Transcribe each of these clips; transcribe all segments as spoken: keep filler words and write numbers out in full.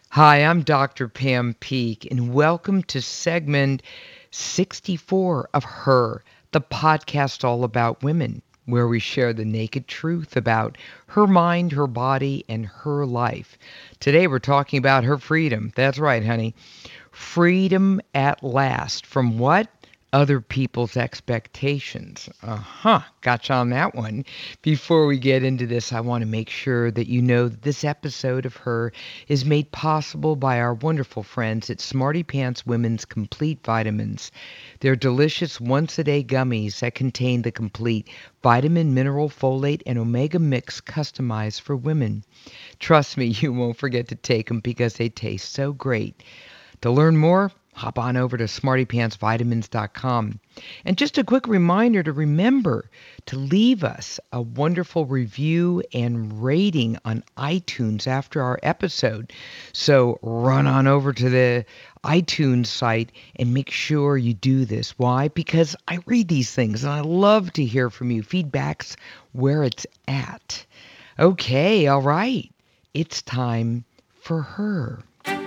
Hi, I'm Doctor Pam Peake, and welcome to segment sixty-four of Her, the podcast all about women, where we share the naked truth about her mind, her body, and her life. Today we're talking about her freedom. That's right, honey. Freedom at last. From what? Other people's expectations. Uh-huh. Gotcha on that one. Before we get into this, I want to make sure that you know that this episode of Her is made possible by our wonderful friends at Smarty Pants Women's Complete Vitamins. They're delicious once-a-day gummies that contain the complete vitamin, mineral, folate, and omega mix customized for women. Trust me, you won't forget to take them because they taste so great. To learn more, hop on over to smarty pants vitamins dot com. And just a quick reminder to remember to leave us a wonderful review and rating on iTunes after our episode. So run on over to the iTunes site and make sure you do this. Why? Because I read these things and I love to hear from you. Feedback's where it's at. Okay, all right. It's time for Her.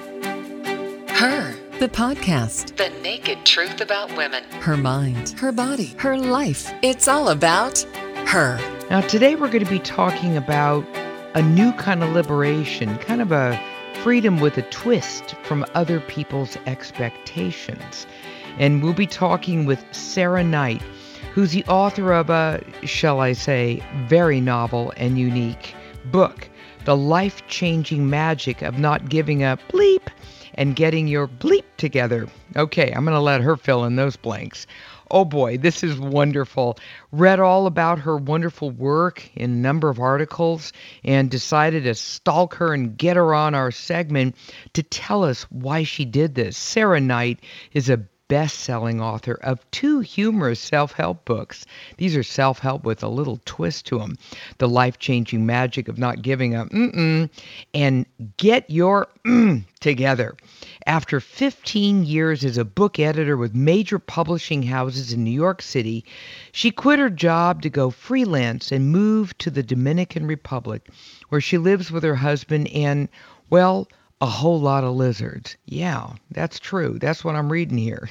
Her, the podcast. The naked truth about women. Her mind, her body, her life. It's all about her. Now, today we're going to be talking about a new kind of liberation, kind of a freedom with a twist from other people's expectations. And we'll be talking with Sarah Knight, who's the author of a, shall I say, very novel and unique book, The Life-Changing Magic of Not Giving a Bleep and Getting Your Bleep Together. Okay, I'm going to let her fill in those blanks. Oh boy, this is wonderful. Read all about her wonderful work in a number of articles and decided to stalk her and get her on our segment to tell us why she did this. Sarah Knight is a best-selling author of two humorous self-help books. These are self-help with a little twist to them. The Life-Changing Magic of Not Giving a Mm-mm and Get Your Mm Together. After fifteen years as a book editor with major publishing houses in New York City, she quit her job to go freelance and move to the Dominican Republic, where she lives with her husband and, well, a whole lot of lizards. Yeah, that's true. That's what I'm reading here.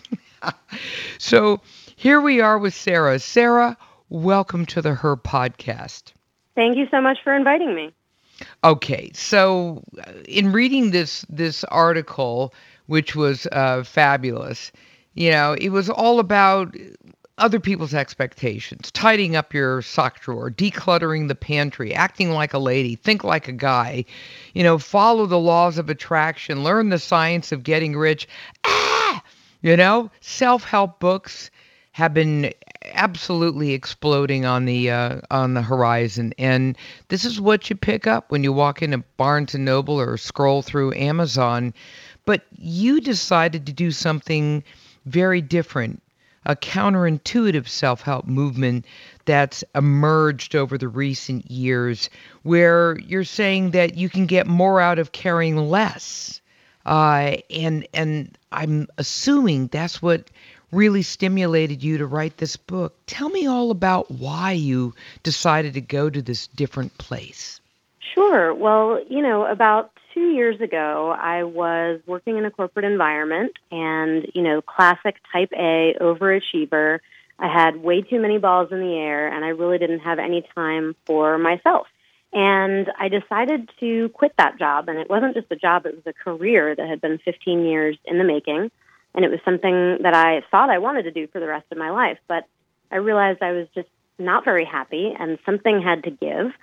So here we are with Sarah. Sarah, welcome to the Her podcast. Thank you so much for inviting me. Okay, so in reading this this article, which was uh, fabulous, you know, it was all about other people's expectations, tidying up your sock drawer, decluttering the pantry, acting like a lady, think like a guy, you know, follow the laws of attraction, learn the science of getting rich. Ah! You know, self-help books have been absolutely exploding on the uh, on the horizon, and this is what you pick up when you walk into Barnes and Noble or scroll through Amazon. But you decided to do something very different, a counterintuitive self-help movement that's emerged over the recent years, where you're saying that you can get more out of caring less, uh, and and I'm assuming that's what really stimulated you to write this book. Tell me all about why you decided to go to this different place. Sure. Well, you know, about two years ago, I was working in a corporate environment and, you know, classic type A overachiever. I had way too many balls in the air and I really didn't have any time for myself. And I decided to quit that job. And it wasn't just a job, it was a career that had been fifteen years in the making. And it was something that I thought I wanted to do for the rest of my life. But I realized I was just not very happy and something had to give.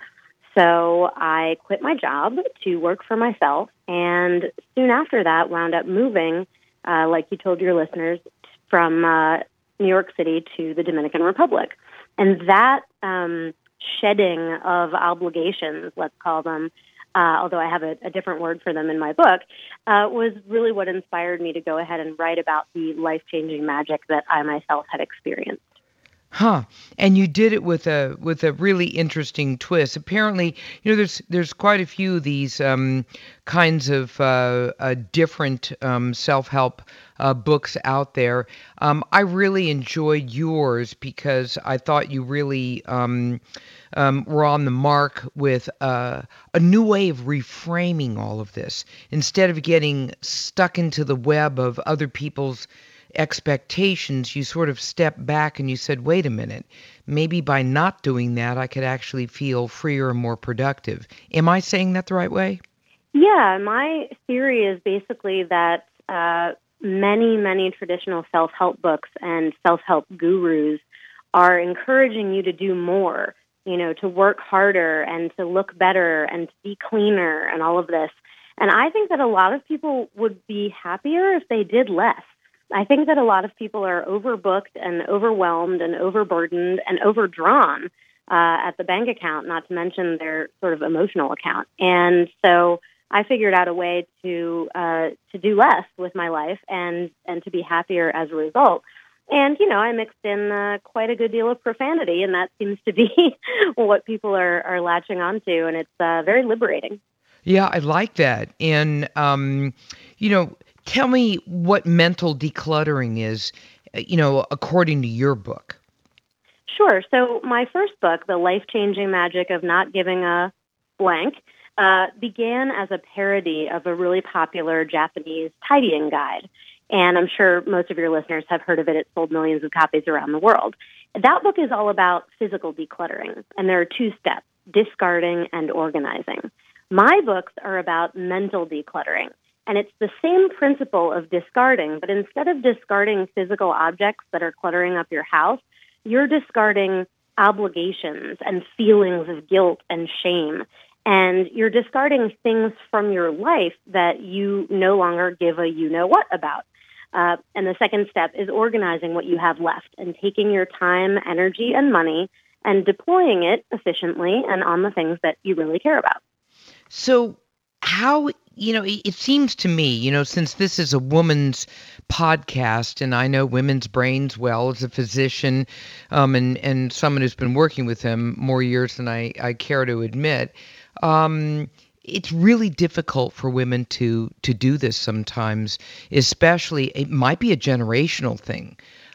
So I quit my job to work for myself. And soon after that, wound up moving, uh, like you told your listeners, from uh, New York City to the Dominican Republic. And that um, shedding of obligations, let's call them, Uh, although I have a, a different word for them in my book, uh, was really what inspired me to go ahead and write about the life-changing magic that I myself had experienced. Huh. And you did it with a with a really interesting twist. Apparently, you know, there's there's quite a few of these um, kinds of uh, uh, different um, self-help uh, books out there. Um, I really enjoyed yours because I thought you really um, um, were on the mark with uh, a new way of reframing all of this. Instead of getting stuck into the web of other people's expectations, you sort of stepped back and you said, wait a minute, maybe by not doing that, I could actually feel freer and more productive. Am I saying that the right way? Yeah, my theory is basically that uh, many, many traditional self-help books and self-help gurus are encouraging you to do more, you know, to work harder and to look better and to be cleaner and all of this. And I think that a lot of people would be happier if they did less. I think that a lot of people are overbooked and overwhelmed and overburdened and overdrawn uh, at the bank account, not to mention their sort of emotional account. And so I figured out a way to uh, to do less with my life and, and to be happier as a result. And, you know, I mixed in uh, quite a good deal of profanity, and that seems to be what people are, are latching onto, and it's uh, very liberating. Yeah, I like that. And, um, you know, tell me what mental decluttering is, you know, according to your book. Sure. So my first book, The Life-Changing Magic of Not Giving a Blank, uh, began as a parody of a really popular Japanese tidying guide. And I'm sure most of your listeners have heard of it. It sold millions of copies around the world. That book is all about physical decluttering, and there are two steps, discarding and organizing. My books are about mental decluttering. And it's the same principle of discarding, but instead of discarding physical objects that are cluttering up your house, you're discarding obligations and feelings of guilt and shame. And you're discarding things from your life that you no longer give a you-know-what about. Uh, and the second step is organizing what you have left and taking your time, energy, and money and deploying it efficiently and on the things that you really care about. So how, you know, it, it seems to me, you know, since this is a woman's podcast and I know women's brains well as a physician um, and, and someone who's been working with them more years than I, I care to admit, um, it's really difficult for women to, to do this sometimes, especially it might be a generational thing.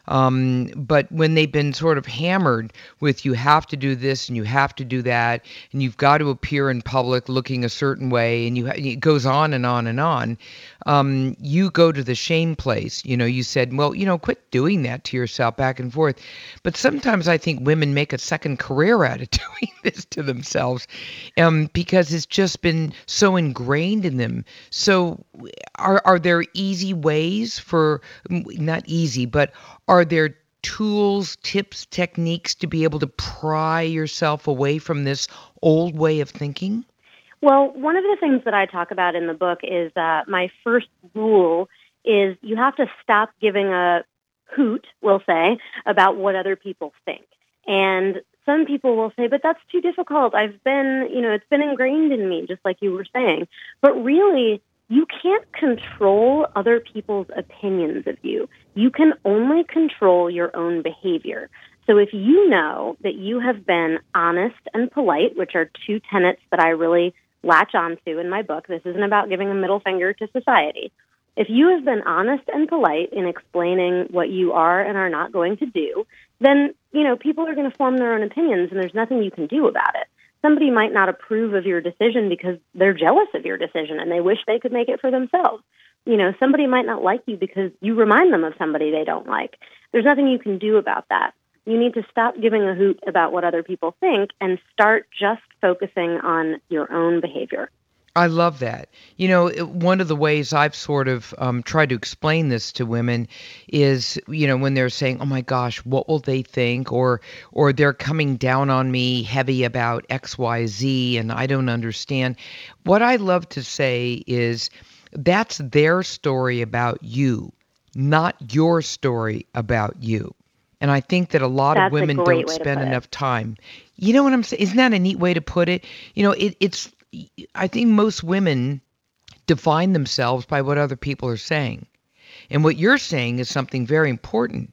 Um, but when they've been sort of hammered with you have to do this and you have to do that and you've got to appear in public looking a certain way and you ha- it goes on and on and on, um, you go to the shame place. You know, you said, well, you know, quit doing that to yourself back and forth. But sometimes I think women make a second career out of doing this to themselves um, because it's just been so ingrained in them. So are are there easy ways for, not easy, but are there tools, tips, techniques to be able to pry yourself away from this old way of thinking? Well, one of the things that I talk about in the book is uh, my first rule is you have to stop giving a hoot, we'll say, about what other people think. And some people will say, but that's too difficult. I've been, you know, it's been ingrained in me, just like you were saying. But really, you can't control other people's opinions of you. You can only control your own behavior. So if you know that you have been honest and polite, which are two tenets that I really latch onto in my book, this isn't about giving a middle finger to society. If you have been honest and polite in explaining what you are and are not going to do, then, you know, people are going to form their own opinions and there's nothing you can do about it. Somebody might not approve of your decision because they're jealous of your decision and they wish they could make it for themselves. You know, somebody might not like you because you remind them of somebody they don't like. There's nothing you can do about that. You need to stop giving a hoot about what other people think and start just focusing on your own behavior. I love that. You know, it- one of the ways I've sort of um, tried to explain this to women is, you know, when they're saying, "Oh my gosh, what will they think?" or or they're coming down on me heavy about X Y Z and I don't understand. What I love to say is that's their story about you, not your story about you. And I think that a lot That's of women a great don't way to spend put it. enough time. You know what I'm saying? Isn't that a neat way to put it? You know, it, it's, I think most women define themselves by what other people are saying. And what you're saying is something very important.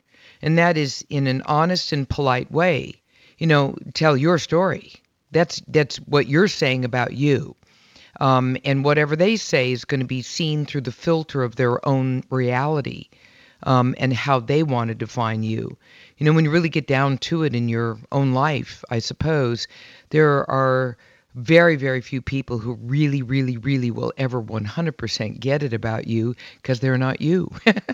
and that is in an honest and polite way. You know, tell your story. That's that's what you're saying about you. Um, and whatever they say is going to be seen through the filter of their own reality, um, and how they want to define you. You know, when you really get down to it in your own life, I suppose, there are very, very few people who really, really, really will ever one hundred percent get it about you because they're not you.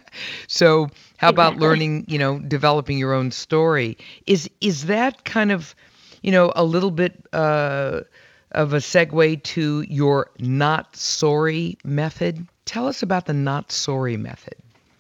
So how about Exactly. learning, you know, developing your own story? Is is that kind of, you know, a little bit uh, of a segue to your not sorry method? Tell us about the not sorry method.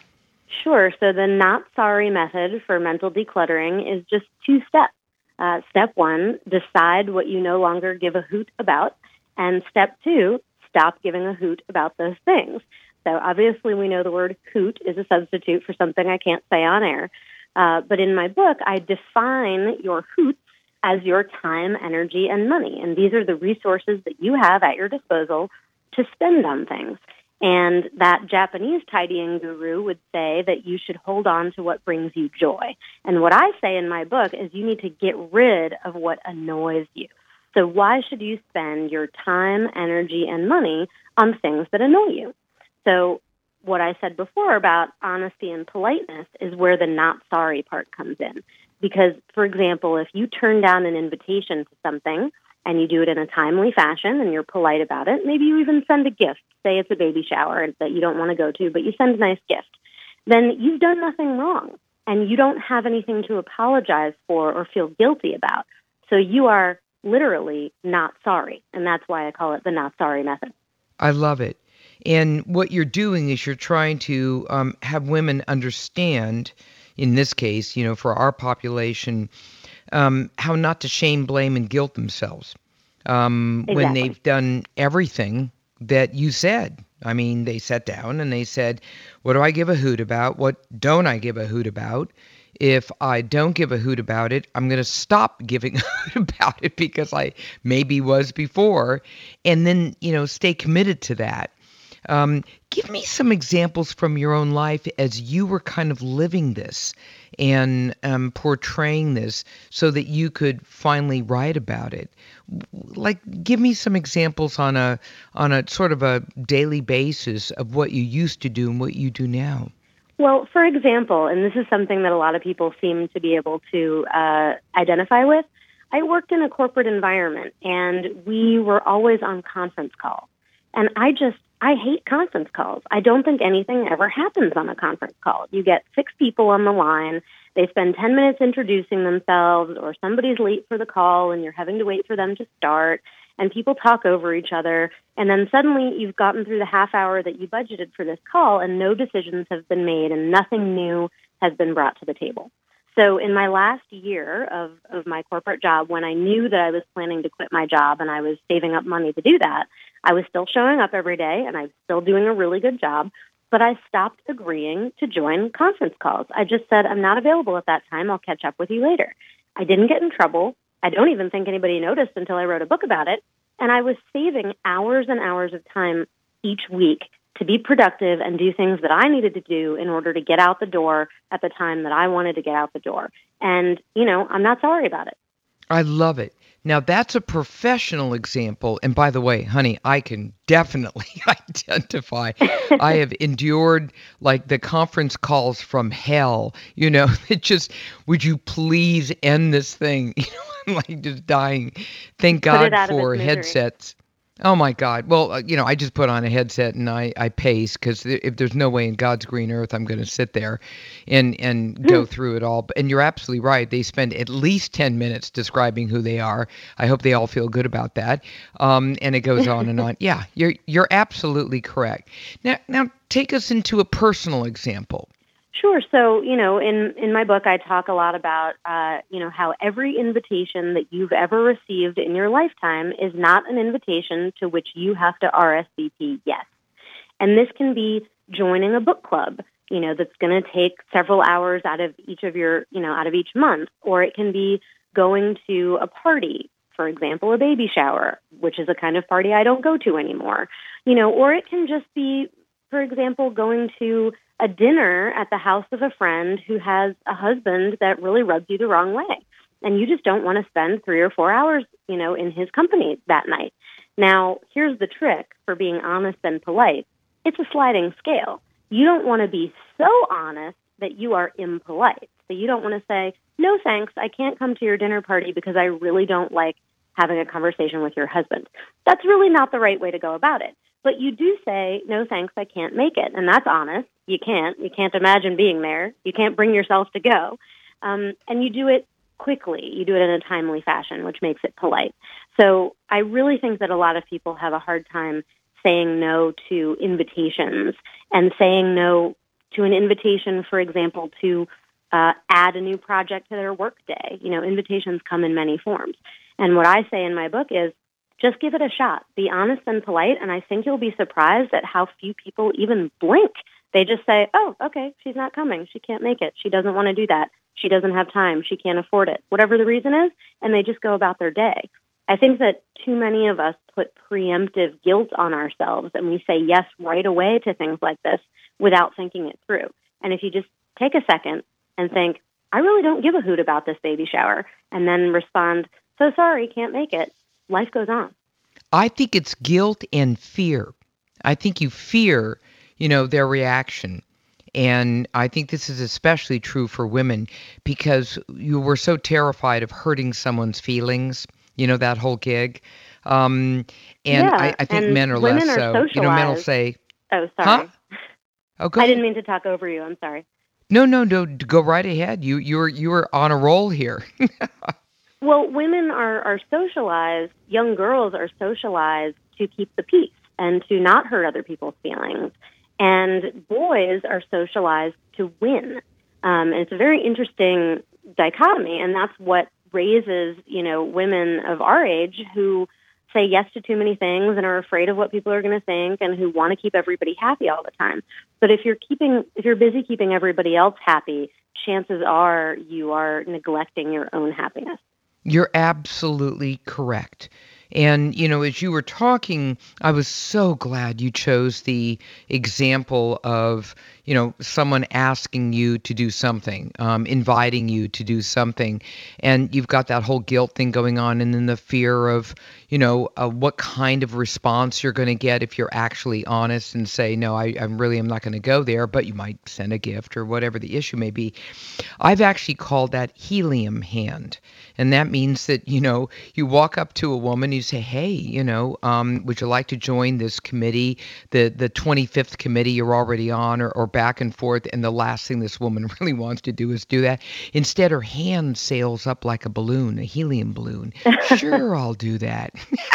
Sure. So the not sorry method for mental decluttering is just two steps. Uh, step one, decide what you no longer give a hoot about. And step two, stop giving a hoot about those things. So obviously we know the word hoot is a substitute for something I can't say on air. Uh, but in my book, I define your hoots as your time, energy, and money. And these are the resources that you have at your disposal to spend on things. And that Japanese tidying guru would say that you should hold on to what brings you joy. And what I say in my book is you need to get rid of what annoys you. So why should you spend your time, energy, and money on things that annoy you? So what I said before about honesty and politeness is where the not sorry part comes in. Because, for example, if you turn down an invitation to something and you do it in a timely fashion and you're polite about it, maybe you even send a gift. Say it's a baby shower that you don't want to go to, but you send a nice gift. Then you've done nothing wrong, and you don't have anything to apologize for or feel guilty about. So you are literally not sorry, and that's why I call it the not sorry method. I love it. And what you're doing is you're trying to um, have women understand, in this case, you know, for our population, um, how not to shame, blame, and guilt themselves um, Exactly. when they've done everything that you said. I mean, they sat down and they said, what do I give a hoot about? What don't I give a hoot about? If I don't give a hoot about it, I'm going to stop giving a hoot about it because I maybe was before. And then, you know, stay committed to that. Um, give me some examples from your own life as you were kind of living this and um, portraying this so that you could finally write about it. Like, give me some examples on a on a sort of a daily basis of what you used to do and what you do now. Well, for example, and this is something that a lot of people seem to be able to uh, identify with, I worked in a corporate environment, and we were always on conference calls. And I just, I hate conference calls. I don't think anything ever happens on a conference call. You get six people on the line. They spend ten minutes introducing themselves, or somebody's late for the call and you're having to wait for them to start, and people talk over each other. And then suddenly you've gotten through the half hour that you budgeted for this call and no decisions have been made and nothing new has been brought to the table. So in my last year of, of my corporate job, when I knew that I was planning to quit my job and I was saving up money to do that, I was still showing up every day and I was still doing a really good job, but I stopped agreeing to join conference calls. I just said, I'm not available at that time. I'll catch up with you later. I didn't get in trouble. I don't even think anybody noticed until I wrote a book about it. And I was saving hours and hours of time each week to be productive and do things that I needed to do in order to get out the door at the time that I wanted to get out the door. And, you know, I'm not sorry about it. I love it. Now, that's a professional example. And by the way, honey, I can definitely identify. I have endured like the conference calls from hell, you know, it just, would you please end this thing? You know, I'm like just dying. Thank God for headsets. Oh, my God. Well, uh, you know, I just put on a headset and I, I pace because th- if there's no way in God's green earth I'm going to sit there and, and mm. go through it all. And you're absolutely right. They spend at least ten minutes describing who they are. I hope they all feel good about that. Um, and it goes on and on. Yeah, you're you're absolutely correct. Now, now take us into a personal example. Sure. So, you know, in, in my book, I talk a lot about, uh, you know, how every invitation that you've ever received in your lifetime is not an invitation to which you have to R S V P yes. And this can be joining a book club, you know, that's going to take several hours out of each of your, you know, out of each month. Or it can be going to a party, for example, a baby shower, which is a kind of party I don't go to anymore, you know, or it can just be, for example, going to a dinner at the house of a friend who has a husband that really rubs you the wrong way. And you just don't want to spend three or four hours, you know, in his company that night. Now, here's the trick for being honest and polite. It's a sliding scale. You don't want to be so honest that you are impolite. So you don't want to say, no, thanks, I can't come to your dinner party because I really don't like having a conversation with your husband. That's really not the right way to go about it. But you do say, no, thanks, I can't make it. And that's honest. You can't. You can't imagine being there. You can't bring yourself to go. Um, and you do it quickly. You do it in a timely fashion, which makes it polite. So I really think that a lot of people have a hard time saying no to invitations and saying no to an invitation, for example, to uh, add a new project to their workday. You know, invitations come in many forms. And what I say in my book is, just give it a shot. Be honest and polite, and I think you'll be surprised at how few people even blink. They just say, oh, okay, she's not coming. She can't make it. She doesn't want to do that. She doesn't have time. She can't afford it. Whatever the reason is, and they just go about their day. I think that too many of us put preemptive guilt on ourselves, and we say yes right away to things like this without thinking it through. And if you just take a second and think, I really don't give a hoot about this baby shower, and then respond, so sorry, can't make it, life goes on. I think it's guilt and fear. I think you fear, you know, their reaction. And I think this is especially true for women because you were so terrified of hurting someone's feelings, you know, that whole gig. Um, and yeah, I, I think and men are women less are so. You know, men will socialized. say, Oh, sorry. huh? Oh, go I ahead. didn't mean to talk over you. I'm sorry. No, no, no. Go right ahead. You, you were, you were on a roll here. Well, women are, are socialized, young girls are socialized to keep the peace and to not hurt other people's feelings. And boys are socialized to win. Um, and it's a very interesting dichotomy, and that's what raises, you know, women of our age who say yes to too many things and are afraid of what people are going to think and who want to keep everybody happy all the time. But if you're keeping, if you're busy keeping everybody else happy, chances are you are neglecting your own happiness. You're absolutely correct. And, you know, as you were talking, I was so glad you chose the example of, you know, someone asking you to do something, um, inviting you to do something. And you've got that whole guilt thing going on, and then the fear of, you know, uh, what kind of response you're going to get if you're actually honest and say, no, I, I really am not going to go there, but you might send a gift or whatever the issue may be. I've actually called that helium hand. And that means that, you know, you walk up to a woman, you say, hey, you know, um, would you like to join this committee, the the twenty-fifth committee you're already on, or, or back and forth. And the last thing this woman really wants to do is do that. Instead, her hand sails up like a balloon, a helium balloon. Sure, I'll do that.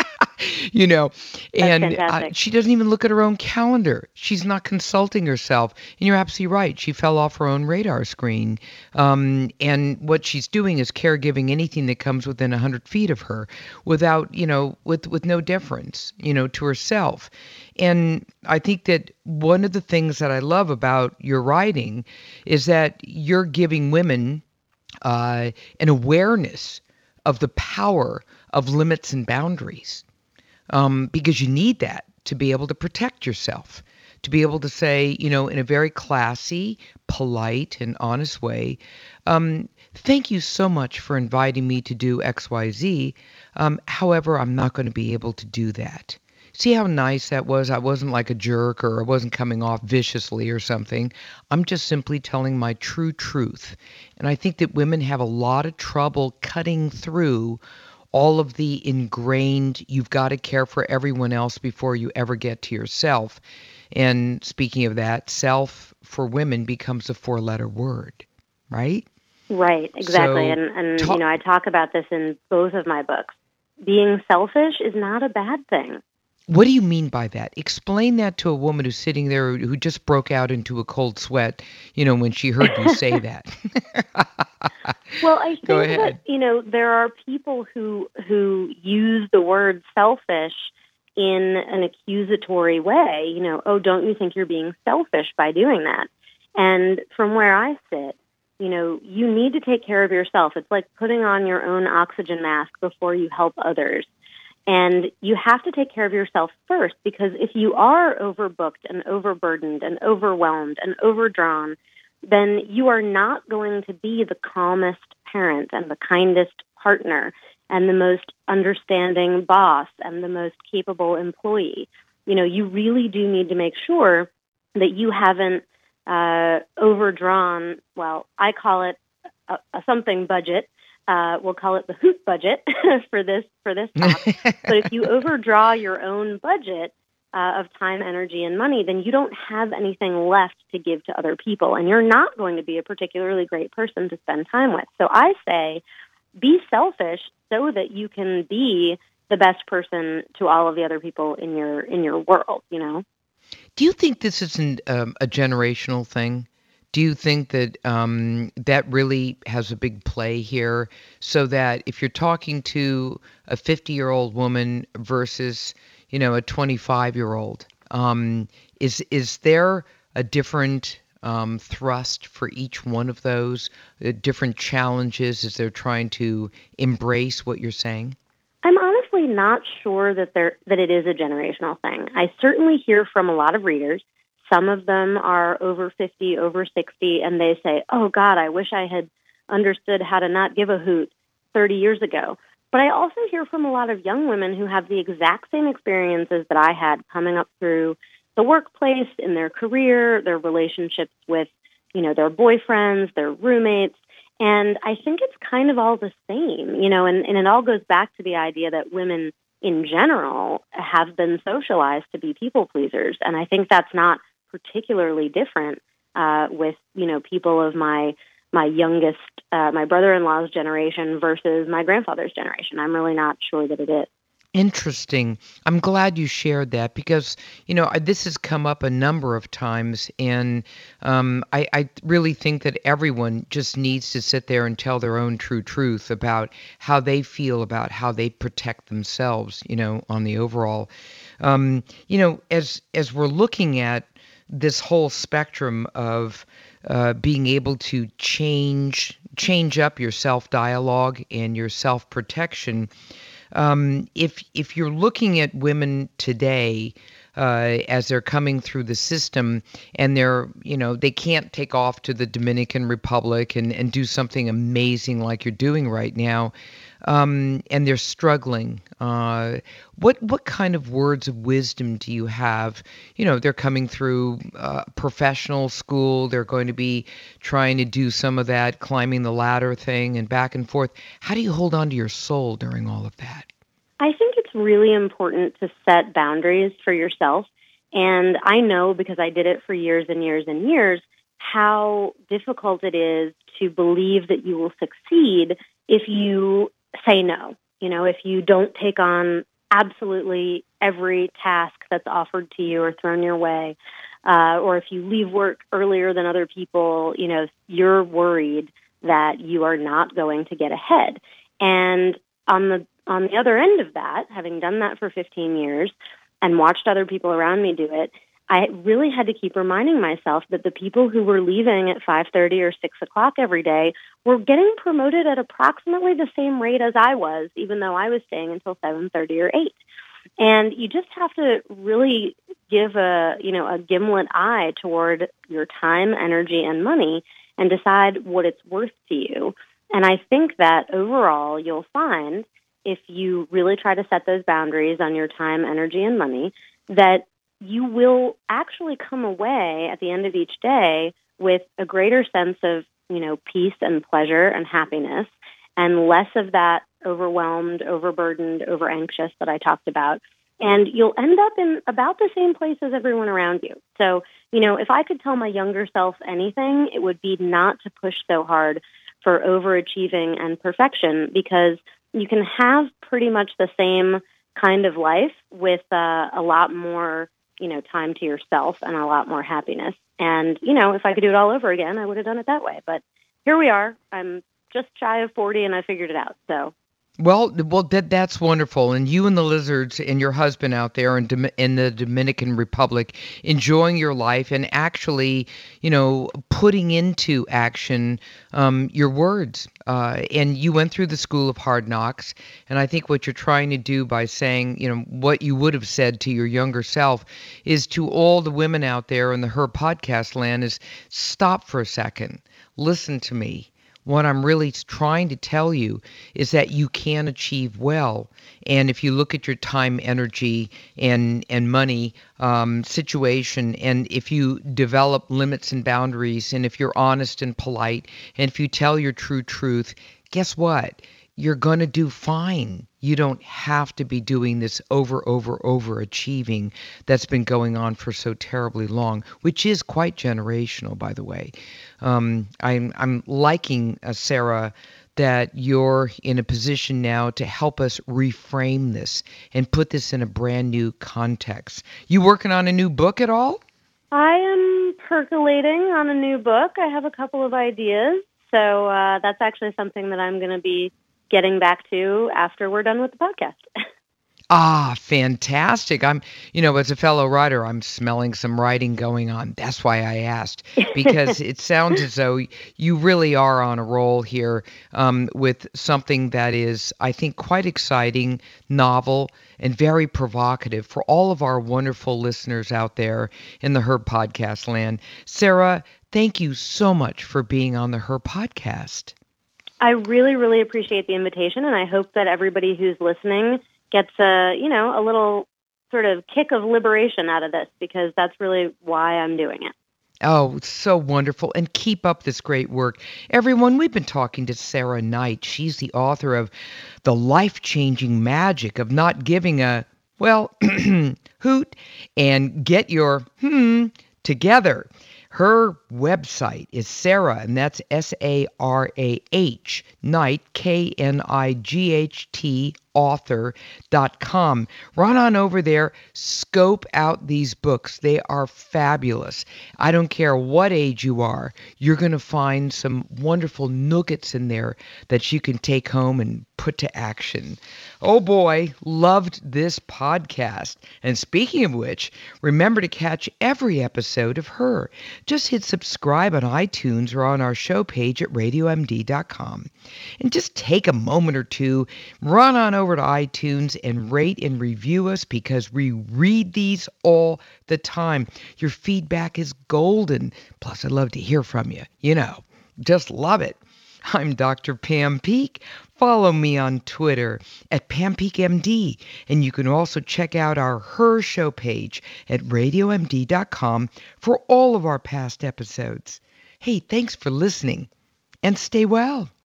You know, and uh, she doesn't even look at her own calendar. She's not consulting herself. And you're absolutely right. She fell off her own radar screen. Um, and what she's doing is caregiving anything that comes within one hundred feet of her without, you know, with, with no difference, you know, to herself. And I think that one of the things that I love about your writing is that you're giving women uh, an awareness of the power of limits and boundaries. Um, because you need that to be able to protect yourself, to be able to say, you know, in a very classy, polite, and honest way, um, thank you so much for inviting me to do X Y Z. Um, however, I'm not going to be able to do that. See how nice that was? I wasn't like a jerk, or I wasn't coming off viciously or something. I'm just simply telling my true truth. And I think that women have a lot of trouble cutting through all of the ingrained, you've got to care for everyone else before you ever get to yourself. And speaking of that, self for women becomes a four-letter word, right? Right, exactly. So, and, and talk- you know, I talk about this in both of my books. Being selfish is not a bad thing. What do you mean by that? Explain that to a woman who's sitting there who just broke out into a cold sweat, you know, when she heard you say that. Well, I think Go ahead. that, you know, there are people who who use the word selfish in an accusatory way. You know, oh, don't you think you're being selfish by doing that? And from where I sit, you know, you need to take care of yourself. It's like putting on your own oxygen mask before you help others. And you have to take care of yourself first, because if you are overbooked and overburdened and overwhelmed and overdrawn, then you are not going to be the calmest parent and the kindest partner and the most understanding boss and the most capable employee. You know, you really do need to make sure that you haven't uh, overdrawn, well, I call it a, a something budget. Uh, we'll call it the hoot budget for this for this talk. But if you overdraw your own budget uh, of time, energy, and money, then you don't have anything left to give to other people, and you're not going to be a particularly great person to spend time with. So I say, be selfish so that you can be the best person to all of the other people in your in your world. You know. Do you think this is an, um, a generational thing? Do you think that um, that really has a big play here, so that if you're talking to a fifty-year-old woman versus, you know, a twenty-five-year-old, um, is is there a different um, thrust for each one of those, uh, different challenges as they're trying to embrace what you're saying? I'm honestly not sure that there that it is a generational thing. I certainly hear from a lot of readers. Some of them are over fifty, over sixty, and they say, oh, God, I wish I had understood how to not give a hoot thirty years ago. But I also hear from a lot of young women who have the exact same experiences that I had coming up through the workplace, in their career, their relationships with, you know, their boyfriends, their roommates. And I think it's kind of all the same, you know, and, and it all goes back to the idea that women in general have been socialized to be people pleasers. And I think that's not particularly different uh, with, you know, people of my my youngest, uh, my brother-in-law's generation versus my grandfather's generation. I'm really not sure that it is. Interesting. I'm glad you shared that, because, you know, this has come up a number of times, and um, I, I really think that everyone just needs to sit there and tell their own true truth about how they feel about how they protect themselves, you know, on the overall. Um, you know, as as we're looking at this whole spectrum of uh, being able to change change up your self-dialogue and your self-protection, Um, if if you're looking at women today uh, as they're coming through the system, and they're, you know, they can't take off to the Dominican Republic and, and do something amazing like you're doing right now, um, and they're struggling, uh, what what kind of words of wisdom do you have? You know, they're coming through uh, professional school, they're going to be trying to do some of that climbing the ladder thing and back and forth. How do you hold on to your soul during all of that? I think it's really important to set boundaries for yourself. And I know, because I did it for years and years and years, how difficult it is to believe that you will succeed if you say no. You know, if you don't take on absolutely every task that's offered to you or thrown your way, uh, or if you leave work earlier than other people, you know, you're worried that you are not going to get ahead. And on the on the other end of that, having done that for fifteen years and watched other people around me do it, I really had to keep reminding myself that the people who were leaving at five thirty or six o'clock every day were getting promoted at approximately the same rate as I was, even though I was staying until seven thirty or eight. And you just have to really give a, you know, a gimlet eye toward your time, energy, and money, and decide what it's worth to you. And I think that overall you'll find, if you really try to set those boundaries on your time, energy, and money, that you will actually come away at the end of each day with a greater sense of, you know, peace and pleasure and happiness, and less of that overwhelmed, overburdened, over anxious that I talked about. And you'll end up in about the same place as everyone around you. So, you know, if I could tell my younger self anything, it would be not to push so hard for overachieving and perfection, because you can have pretty much the same kind of life with uh, a lot more, you know, time to yourself and a lot more happiness. And, you know, if I could do it all over again, I would have done it that way. But here we are. I'm just shy of forty, and I figured it out. So. Well, well, that that's wonderful. And you and the lizards and your husband out there in, Dom- in the Dominican Republic, enjoying your life and actually, you know, putting into action um, your words Uh, and you went through the school of hard knocks. And I think what you're trying to do by saying, you know, what you would have said to your younger self is to all the women out there in the Her Podcast land is stop for a second. Listen to me. What I'm really trying to tell you is that you can achieve well. And if you look at your time, energy, and and money um, situation, and if you develop limits and boundaries, and if you're honest and polite, and if you tell your true truth, guess what? You're going to do fine. You don't have to be doing this over, over, over achieving that's been going on for so terribly long, which is quite generational, by the way. Um, I'm, I'm liking, uh, Sarah, that you're in a position now to help us reframe this and put this in a brand new context. You working on a new book at all? I am percolating on a new book. I have a couple of ideas. So uh, that's actually something that I'm going to be getting back to after we're done with the podcast. Ah, fantastic. I'm, you know, as a fellow writer, I'm smelling some writing going on. That's why I asked, because it sounds as though you really are on a roll here um, with something that is, I think, quite exciting, novel, and very provocative for all of our wonderful listeners out there in the Her Podcast land. Sarah, thank you so much for being on the Her Podcast. I really, really appreciate the invitation, and I hope that everybody who's listening gets a, you know, a little sort of kick of liberation out of this, because that's really why I'm doing it. Oh, so wonderful. And keep up this great work. Everyone, we've been talking to Sarah Knight. She's the author of The Life-Changing Magic of Not Giving a, well, hoot and Get Your hmm together. Her website is Sarah, and that's S A R A H, Knight, K N I G H T, author dot com. Run on over there, scope out these books. They are fabulous. I don't care what age you are, you're going to find some wonderful nuggets in there that you can take home and put to action. Oh boy, loved this podcast. And speaking of which, remember to catch every episode of Her. Just hit subscribe on iTunes or on our show page at radio m d dot com. And just take a moment or two, run on over to iTunes and rate and review us, because we read these all the time. Your feedback is golden. Plus, I'd love to hear from you. You know, just love it. I'm Doctor Pam Peak. Follow me on Twitter at Pam Peak M D. And you can also check out our Her Show page at radio m d dot com for all of our past episodes. Hey, thanks for listening, and stay well.